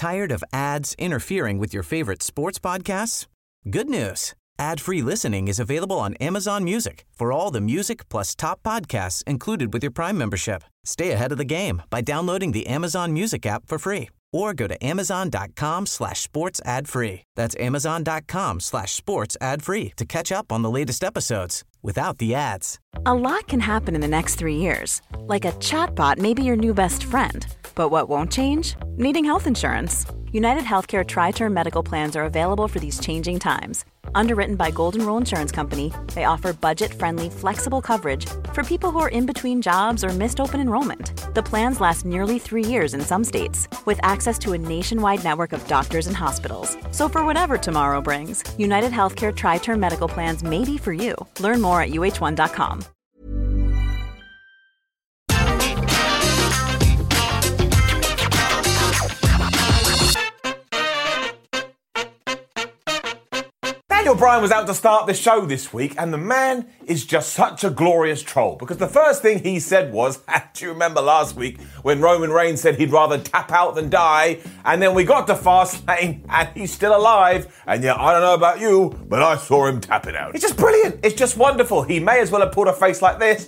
Tired of ads interfering with your favorite sports podcasts? Good news. Ad-free listening is available on Amazon Music for all the music plus top podcasts included with your Prime membership. Stay ahead of the game by downloading the Amazon Music app for free or go to amazon.com/sports ad free. That's amazon.com/sports ad free to catch up on the latest episodes without the ads. A lot can happen in the next 3 years. Like a chatbot may be your new best friend. But what won't change? Needing health insurance. United Healthcare Tri-Term Medical Plans are available for these changing times. Underwritten by Golden Rule Insurance Company, they offer budget-friendly, flexible coverage for people who are in between jobs or missed open enrollment. The plans last nearly 3 years in some states, with access to a nationwide network of doctors and hospitals. So for whatever tomorrow brings, United Healthcare Tri-Term Medical Plans may be for you. Learn more at uh1.com. Daniel Bryan was out to start the show this week, and the man is just such a glorious troll, because the first thing he said was, do you remember last week when Roman Reigns said he'd rather tap out than die, and then we got to Fastlane and he's still alive, and yeah, I don't know about you, but I saw him tapping out. It's just brilliant. It's just wonderful. He may as well have pulled a face like this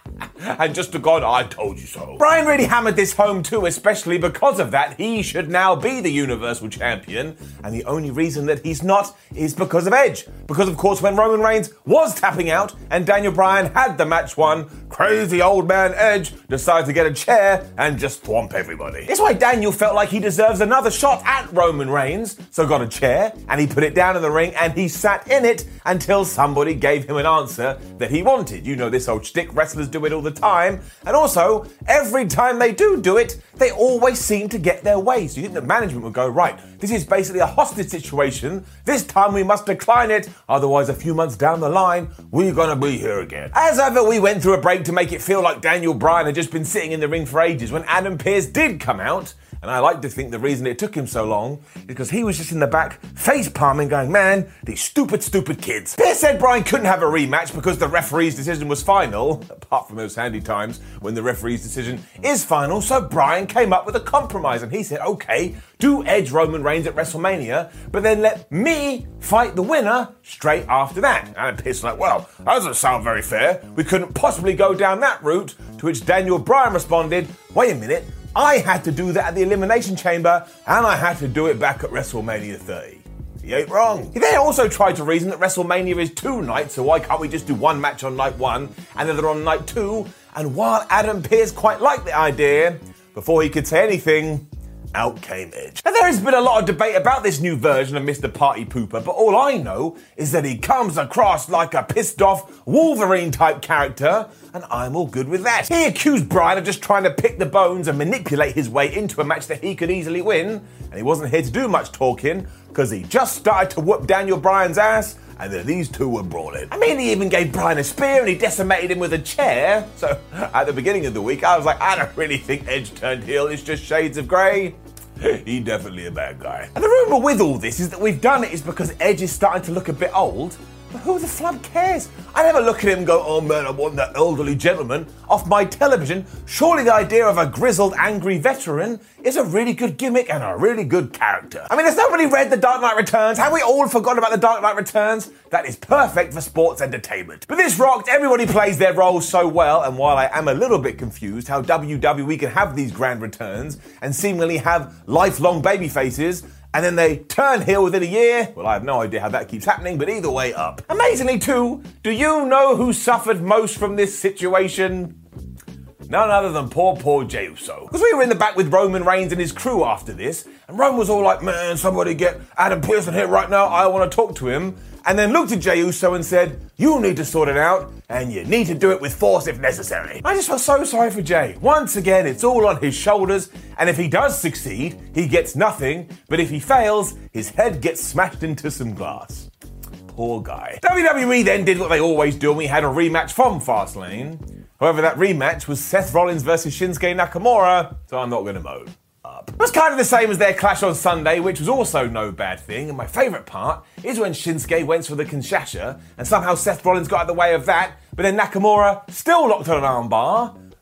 and just to God, I told you so. Bryan really hammered this home too, especially because of that. He should now be the Universal Champion, and the only reason that he's not is because of Edge. Because, of course, when Roman Reigns was tapping out and Daniel Bryan had the match won, crazy old man Edge decided to get a chair and just thwomp everybody. It's why Daniel felt like he deserves another shot at Roman Reigns, so got a chair and he put it down in the ring and he sat in it until somebody gave him an answer that he wanted. You know this old shtick, wrestlers do it all the time, and also every time they do it, they always seem to get their way. So you think the management would go, right, this is basically a hostage situation, this time we must decline it, otherwise a few months down the line we're gonna be here again. As ever, we went through a break to make it feel like Daniel Bryan had just been sitting in the ring for ages when Adam Pearce did come out. And I like to think the reason it took him so long is because he was just in the back, face palming, going, man, these stupid kids. Pearce said Bryan couldn't have a rematch because the referee's decision was final, apart from those handy times when the referee's decision is final, so Bryan came up with a compromise and he said, okay, do Edge Roman Reigns at WrestleMania, but then let me fight the winner straight after that. And Pearce was like, well, that doesn't sound very fair. We couldn't possibly go down that route, to which Daniel Bryan responded, wait a minute, I had to do that at the Elimination Chamber, and I had to do it back at WrestleMania 30. He ain't wrong. He then also tried to reason that WrestleMania is 2 nights, so why can't we just do one match on night 1 and then on night 2? And while Adam Pearce quite liked the idea, before he could say anything, out came Edge. Now, there has been a lot of debate about this new version of Mr. Party Pooper, but all I know is that he comes across like a pissed off Wolverine-type character, and I'm all good with that. He accused Bryan of just trying to pick the bones and manipulate his way into a match that he could easily win, and he wasn't here to do much talking, because he just started to whoop Daniel Bryan's ass, and then these two were brawling. I mean, he even gave Bryan a spear and he decimated him with a chair. So, at the beginning of the week, I was like, I don't really think Edge turned heel, it's just shades of grey. He's definitely a bad guy. And the rumour with all this is that we've done it is because Edge is starting to look a bit old. But who the flub cares? I never look at him and go, oh man, I want that elderly gentleman off my television. Surely the idea of a grizzled, angry veteran is a really good gimmick and a really good character. I mean, has nobody read The Dark Knight Returns? Have we all forgotten about The Dark Knight Returns? That is perfect for sports entertainment. But this rocked, everybody plays their roles so well, and while I am a little bit confused how WWE can have these grand returns and seemingly have lifelong baby faces, and then they turn heel within a year, well, I have no idea how that keeps happening, but either way up. Amazingly too, do you know who suffered most from this situation? None other than poor Jey Uso. Because we were in the back with Roman Reigns and his crew after this, and Roman was all like, man, somebody get Adam Pearce in here right now, I want to talk to him. And then looked at Jey Uso and said, you need to sort it out, and you need to do it with force if necessary. I just felt so sorry for Jey. Once again, it's all on his shoulders, and if he does succeed, he gets nothing, but if he fails, his head gets smashed into some glass. Poor guy. WWE then did what they always do, and we had a rematch from Fastlane. However, that rematch was Seth Rollins versus Shinsuke Nakamura, so I'm not going to moan. It was kind of the same as their clash on Sunday, which was also no bad thing, and my favourite part is when Shinsuke went for the Kinshasa, and somehow Seth Rollins got out of the way of that, but then Nakamura still locked on an armbar,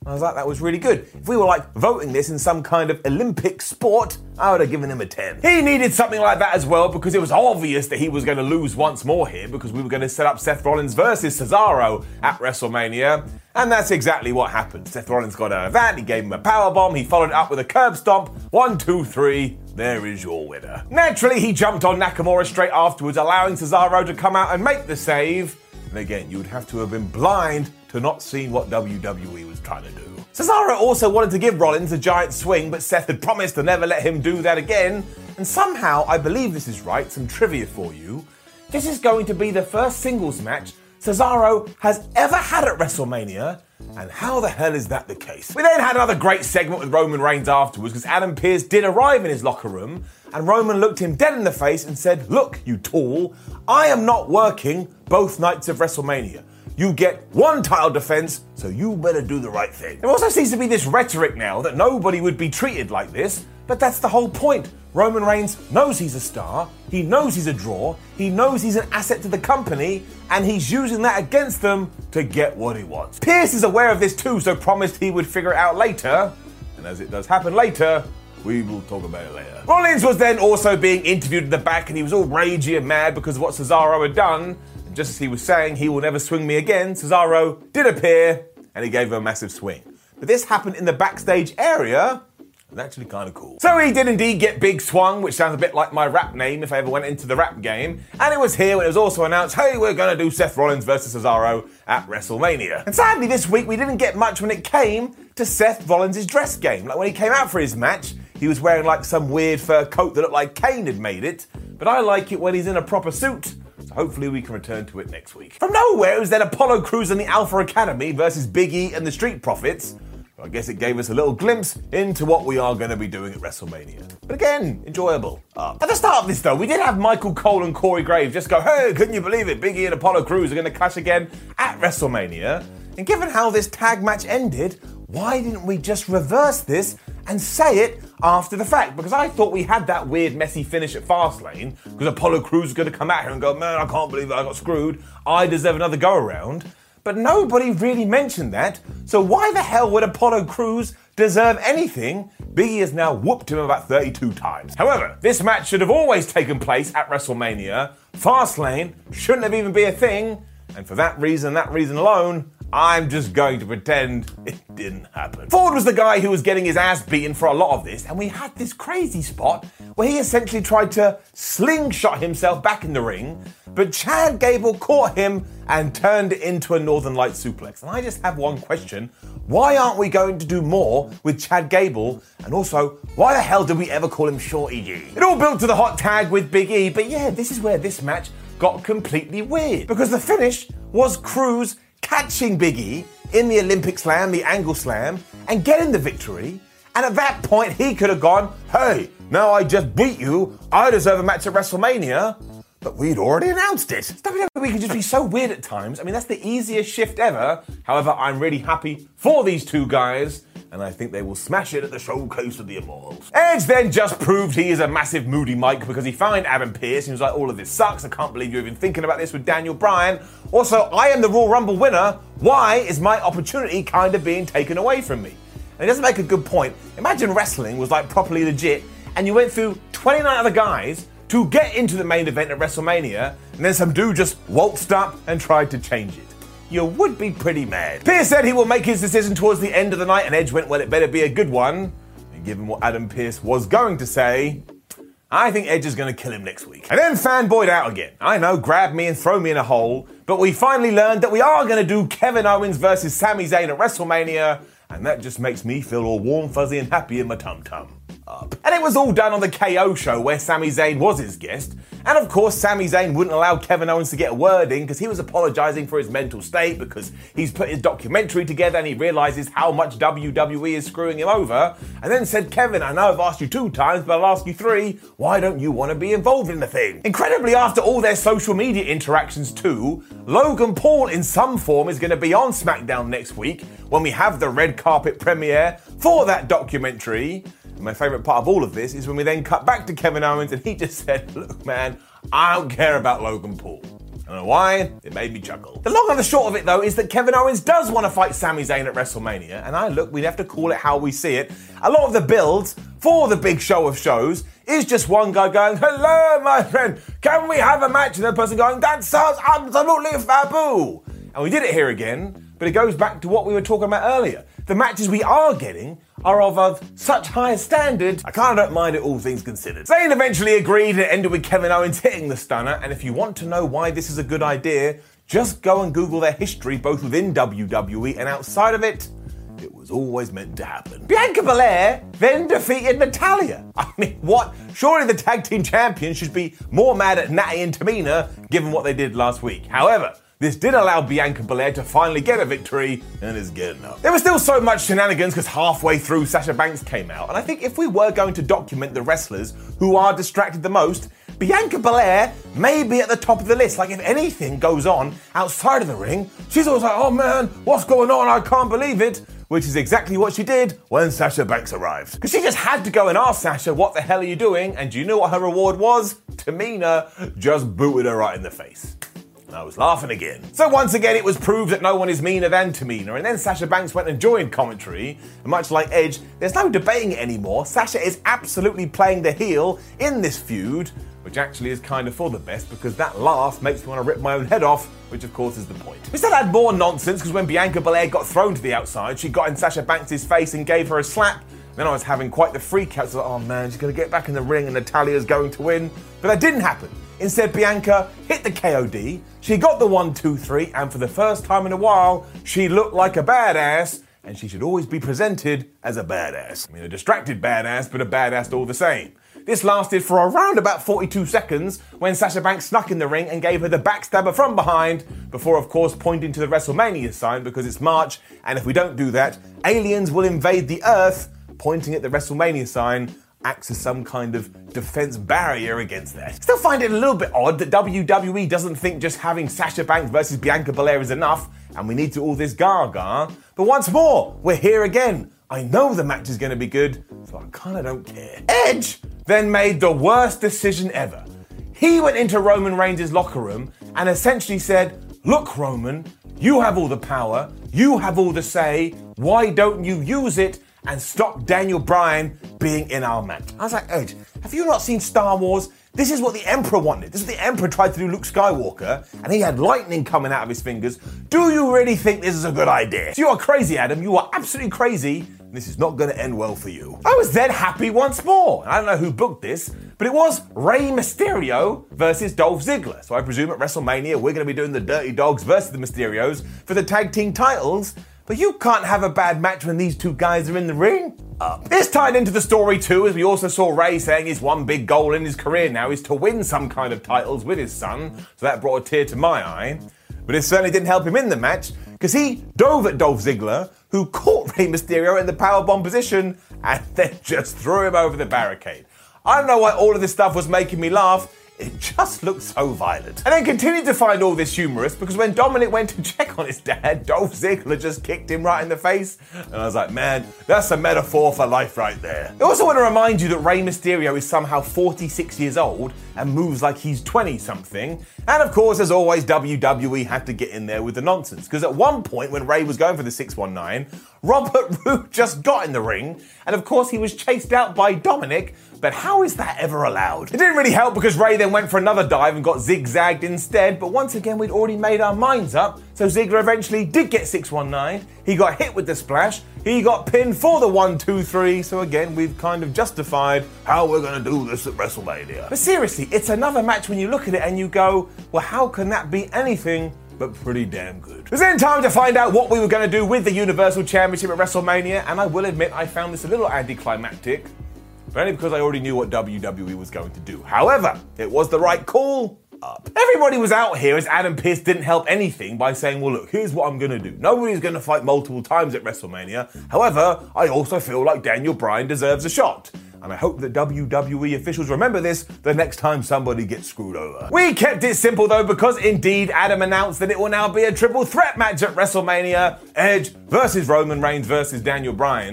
I was like, that was really good. If we were like voting this in some kind of Olympic sport, I would have given him a 10. He needed something like that as well because it was obvious that he was going to lose once more here because we were going to set up Seth Rollins versus Cesaro at WrestleMania. And that's exactly what happened. Seth Rollins got out of that, he gave him a powerbomb, he followed it up with a curb stomp. 1, 2, 3, there is your winner. Naturally, he jumped on Nakamura straight afterwards, allowing Cesaro to come out and make the save. And again, you would have to have been blind to not see what WWE was trying to do. Cesaro also wanted to give Rollins a giant swing, but Seth had promised to never let him do that again. And somehow, I believe this is right, some trivia for you. This is going to be the first singles match Cesaro has ever had at WrestleMania, and how the hell is that the case? We then had another great segment with Roman Reigns afterwards because Adam Pearce did arrive in his locker room and Roman looked him dead in the face and said, "Look, you tool, I am not working both nights of WrestleMania. You get one title defense, so you better do the right thing." There also seems to be this rhetoric now that nobody would be treated like this, but that's the whole point. Roman Reigns knows he's a star, he knows he's a draw, he knows he's an asset to the company, and he's using that against them to get what he wants. Pearce is aware of this too, so promised he would figure it out later, and as it does happen later, we will talk about it later. Rollins was then also being interviewed in the back, and he was all ragey and mad because of what Cesaro had done. And just as he was saying, "He will never swing me again," Cesaro did appear, and he gave him a massive swing. But this happened in the backstage area, and actually kind of cool. So he did indeed get big swung, which sounds a bit like my rap name if I ever went into the rap game. And it was here when it was also announced, hey, we're going to do Seth Rollins versus Cesaro at WrestleMania. And sadly this week we didn't get much when it came to Seth Rollins' dress game. Like when he came out for his match, he was wearing like some weird fur coat that looked like Kane had made it. But I like it when he's in a proper suit. So hopefully we can return to it next week. From nowhere, it was then Apollo Crews and the Alpha Academy versus Big E and the Street Profits. I guess it gave us a little glimpse into what we are going to be doing at WrestleMania. But again, enjoyable. At the start of this though, we did have Michael Cole and Corey Graves just go, hey, couldn't you believe it? Big E and Apollo Crews are going to clash again at WrestleMania. And given how this tag match ended, why didn't we just reverse this and say it after the fact? Because I thought we had that weird messy finish at Fastlane because Apollo Crews was going to come out here and go, man, I can't believe I got screwed. I deserve another go around. But nobody really mentioned that, so why the hell would Apollo Crews deserve anything? Big E has now whooped him about 32 times. However, this match should have always taken place at WrestleMania. Fastlane shouldn't have even been a thing, and for that reason alone, I'm just going to pretend it didn't happen. Ford was the guy who was getting his ass beaten for a lot of this, and we had this crazy spot where he essentially tried to slingshot himself back in the ring, but Chad Gable caught him and turned it into a Northern Light suplex. And I just have one question. Why aren't we going to do more with Chad Gable? And also, why the hell did we ever call him Shorty G? It all built to the hot tag with Big E, but yeah, this is where this match got completely weird. Because the finish was Crews catching Big E in the Olympic Slam, the Angle Slam, and getting the victory. And at that point, he could have gone, hey, now I just beat you, I deserve a match at WrestleMania. But we'd already announced it. WWE can just be so weird at times. I mean, that's the easiest shift ever. However, I'm really happy for these two guys, and I think they will smash it at the Showcase of the Immortals. Edge then just proved he is a massive moody Mike because he found Adam Pearce and he was like, all of this sucks, I can't believe you're even thinking about this with Daniel Bryan. Also, I am the Royal Rumble winner. Why is my opportunity kind of being taken away from me? And it doesn't make a good point. Imagine wrestling was like properly legit and you went through 29 other guys to get into the main event at WrestleMania, and then some dude just waltzed up and tried to change it. You would be pretty mad. Pearce said he will make his decision towards the end of the night, and Edge went, well, it better be a good one. And given what Adam Pearce was going to say, I think Edge is going to kill him next week. And then fanboyed out again. I know, grab me and throw me in a hole, but we finally learned that we are going to do Kevin Owens versus Sami Zayn at WrestleMania, and that just makes me feel all warm, fuzzy, and happy in my tum-tum. And it was all done on the KO show where Sami Zayn was his guest. And of course, Sami Zayn wouldn't allow Kevin Owens to get a word in because he was apologising for his mental state because he's put his documentary together and he realises how much WWE is screwing him over. And then said, Kevin, I know I've asked you 2 times, but I'll ask you 3. Why don't you want to be involved in the thing? Incredibly, after all their social media interactions too, Logan Paul in some form is going to be on SmackDown next week when we have the red carpet premiere for that documentary. And my favourite part of all of this is when we then cut back to Kevin Owens and he just said, look man, I don't care about Logan Paul. I don't know why, it made me chuckle. The long and the short of it though is that Kevin Owens does want to fight Sami Zayn at WrestleMania, and we'd have to call it how we see it. A lot of the builds for the big show of shows is just one guy going, "Hello, my friend, can we have a match?" And the person going, "That sounds absolutely faboo." And we did it here again, but it goes back to what we were talking about earlier. The matches we are getting are of such high standard, I kind of don't mind it, all things considered. Zayn eventually agreed and it ended with Kevin Owens hitting the stunner, and if you want to know why this is a good idea, just go and Google their history both within WWE and outside of it. It was always meant to happen. Bianca Belair then defeated Natalya. I mean, what? Surely the tag team champions should be more mad at Natty and Tamina given what they did last week. However, this did allow Bianca Belair to finally get a victory, and is good enough. There was still so much shenanigans because halfway through Sasha Banks came out, and I think if we were going to document the wrestlers who are distracted the most, Bianca Belair may be at the top of the list. Like, if anything goes on outside of the ring, she's always like, "Oh man, what's going on? I can't believe it." Which is exactly what she did when Sasha Banks arrived. Because she just had to go and ask Sasha, "What the hell are you doing?" And do you know what her reward was? Tamina just booted her right in the face. I was laughing again. So once again, it was proved that no one is meaner than Tamina, and then Sasha Banks went and joined commentary, and much like Edge, there's no debating it anymore. Sasha is absolutely playing the heel in this feud, which actually is kind of for the best, because that laugh makes me want to rip my own head off, which of course is the point. We still had more nonsense, because when Bianca Belair got thrown to the outside, she got in Sasha Banks' face and gave her a slap. Then I was having quite the freak out, so like, oh man, she's going to get back in the ring and Natalya's going to win. But that didn't happen. Instead, Bianca hit the KOD, she got the 1, 2, 3, and for the first time in a while, she looked like a badass, and she should always be presented as a badass. I mean, a distracted badass, but a badass all the same. This lasted for around about 42 seconds when Sasha Banks snuck in the ring and gave her the backstabber from behind, before of course pointing to the WrestleMania sign because it's March, and if we don't do that, aliens will invade the Earth. Pointing at the WrestleMania sign acts as some kind of defense barrier against that. Still find it a little bit odd that WWE doesn't think just having Sasha Banks versus Bianca Belair is enough, and we need to all this gaga. But once more, we're here again. I know the match is going to be good, so I kind of don't care. Edge then made the worst decision ever. He went into Roman Reigns' locker room and essentially said, "Look, Roman, you have all the power, you have all the say, why don't you use it and stop Daniel Bryan being in our match?" I was like, Edge, have you not seen Star Wars? This is what the Emperor wanted. This is what the Emperor tried to do Luke Skywalker, and he had lightning coming out of his fingers. Do you really think this is a good idea? So you are crazy, Adam. You are absolutely crazy. This is not going to end well for you. I was then happy once more. I don't know who booked this, but it was Rey Mysterio versus Dolph Ziggler. So I presume at WrestleMania we're going to be doing the Dirty Dogs versus the Mysterios for the tag team titles. But you can't have a bad match when these two guys are in the ring. This tied into the story too, as we also saw Ray saying his one big goal in his career now is to win some kind of titles with his son, so that brought a tear to my eye. But it certainly didn't help him in the match, because he dove at Dolph Ziggler, who caught Rey Mysterio in the powerbomb position, and then just threw him over the barricade. I don't know why all of this stuff was making me laugh. It just looked so violent. And then continued to find all this humorous because when Dominic went to check on his dad, Dolph Ziggler just kicked him right in the face. And I was like, man, that's a metaphor for life right there. I also want to remind you that Rey Mysterio is somehow 46 years old and moves like he's 20-something. And of course, as always, WWE had to get in there with the nonsense. Because at one point, when Rey was going for the 619, Robert Roode just got in the ring. And of course, he was chased out by Dominic. But how is that ever allowed? It didn't really help because Rey then went for another dive and got zigzagged instead. But once again, we'd already made our minds up. So Ziggler eventually did get 619. He got hit with the splash. He got pinned for the 1, 2, 3. So again, we've kind of justified how we're going to do this at WrestleMania. But seriously, it's another match when you look at it and you go, well, how can that be anything but pretty damn good? It was then time to find out what we were going to do with the Universal Championship at WrestleMania. And I will admit, I found this a little anticlimactic. But only because I already knew what WWE was going to do. However, it was the right call. Everybody was out here as Adam Pearce didn't help anything by saying, well, look, here's what I'm going to do. Nobody's going to fight multiple times at WrestleMania. However, I also feel like Daniel Bryan deserves a shot. And I hope that WWE officials remember this the next time somebody gets screwed over. We kept it simple though, because indeed Adam announced that it will now be a triple threat match at WrestleMania. Edge versus Roman Reigns versus Daniel Bryan.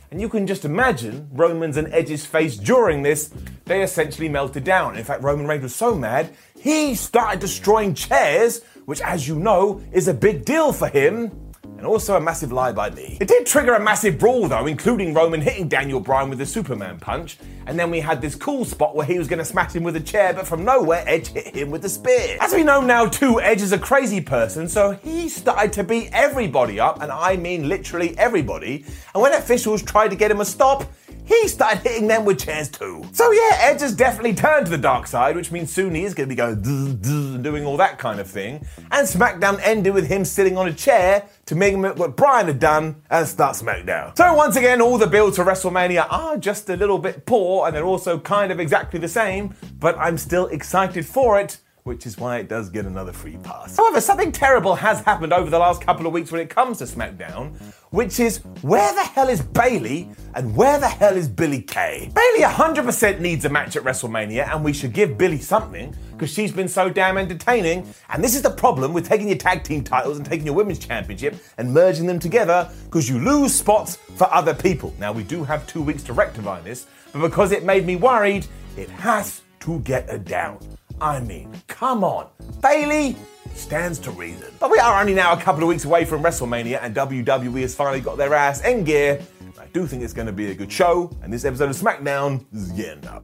And you can just imagine Roman's and Edge's face during this. They essentially melted down. In fact, Roman Reigns was so mad, he started destroying chairs, which, as you know, is a big deal for him. And also a massive lie by me. It did trigger a massive brawl though, including Roman hitting Daniel Bryan with the Superman punch. And then we had this cool spot where he was going to smash him with a chair, but from nowhere, Edge hit him with the spear. As we know now too, Edge is a crazy person, so he started to beat everybody up, and I mean literally everybody. And when officials tried to get him a stop, he started hitting them with chairs too. So yeah, Edge has definitely turned to the dark side, which means soon he is going to be going and doing all that kind of thing. And SmackDown ended with him sitting on a chair to make him what Bryan had done and start SmackDown. So once again, all the builds to WrestleMania are just a little bit poor, and they're also kind of exactly the same, but I'm still excited for it, which is why it does get another free pass. However, something terrible has happened over the last couple of weeks when it comes to SmackDown, which is where the hell is Bayley and where the hell is Billie Kay? Bayley 100% needs a match at WrestleMania, and we should give Billie something because she's been so damn entertaining. And this is the problem with taking your tag team titles and taking your women's championship and merging them together, because you lose spots for other people. Now, we do have 2 weeks to rectify this, but because it made me worried, it has to get her down. I mean, come on. Bayley stands to reason. But we are only now a couple of weeks away from WrestleMania, and WWE has finally got their ass in gear. I do think it's going to be a good show, and this episode of SmackDown is getting up.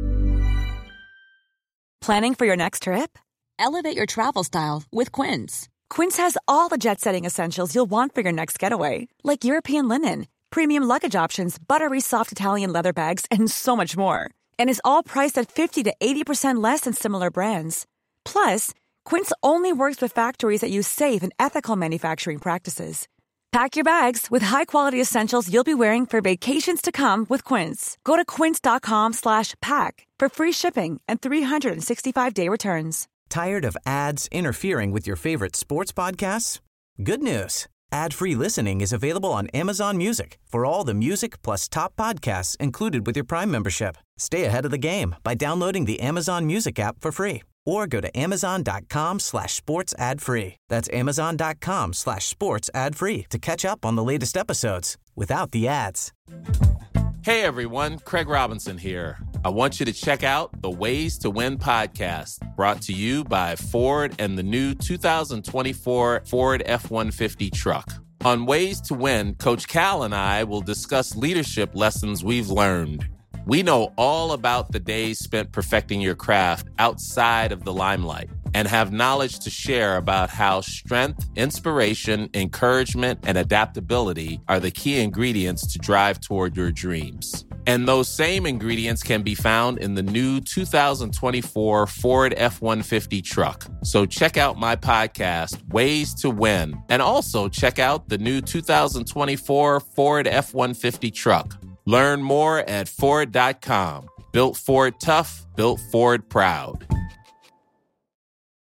Planning for your next trip? Elevate your travel style with Quince. Quince has all the jet-setting essentials you'll want for your next getaway, like European linen, premium luggage options, buttery soft Italian leather bags, and so much more. And is all priced at 50 to 80% less than similar brands. Plus, Quince only works with factories that use safe and ethical manufacturing practices. Pack your bags with high-quality essentials you'll be wearing for vacations to come with Quince. Go to quince.com/pack for free shipping and 365-day returns. Tired of ads interfering with your favorite sports podcasts? Good news. Ad-free listening is available on Amazon Music for all the music plus top podcasts included with your Prime membership. Stay ahead of the game by downloading the Amazon Music app for free, or go to amazon.com/sports ad free. That's amazon.com/sports ad free to catch up on the latest episodes without the ads. Hey everyone, Craig Robinson here. I want you to check out the Ways to Win podcast, brought to you by Ford and the new 2024 Ford F-150 truck. On Ways to Win, Coach Cal and I will discuss leadership lessons we've learned. We know all about the days spent perfecting your craft outside of the limelight, and have knowledge to share about how strength, inspiration, encouragement, and adaptability are the key ingredients to drive toward your dreams. And those same ingredients can be found in the new 2024 Ford F-150 truck. So check out my podcast, Ways to Win, and also check out the new 2024 Ford F-150 truck. Learn more at Ford.com. Built Ford tough, built Ford proud.